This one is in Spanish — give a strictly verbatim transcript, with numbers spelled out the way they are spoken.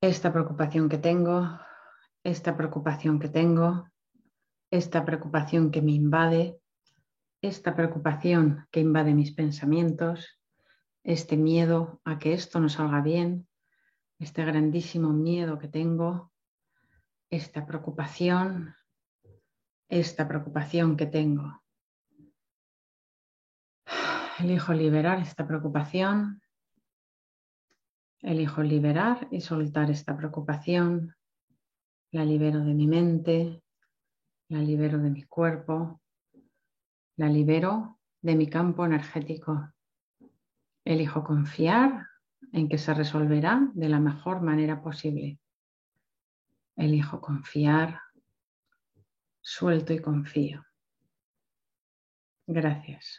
esta preocupación que tengo, esta preocupación que tengo, esta preocupación que me invade, esta preocupación que invade mis pensamientos, este miedo a que esto no salga bien, este grandísimo miedo que tengo, esta preocupación, esta preocupación que tengo. Elijo liberar esta preocupación, elijo liberar y soltar esta preocupación, la libero de mi mente, la libero de mi cuerpo, la libero de mi campo energético. Elijo confiar en que se resolverá de la mejor manera posible. Elijo confiar, suelto y confío. Gracias.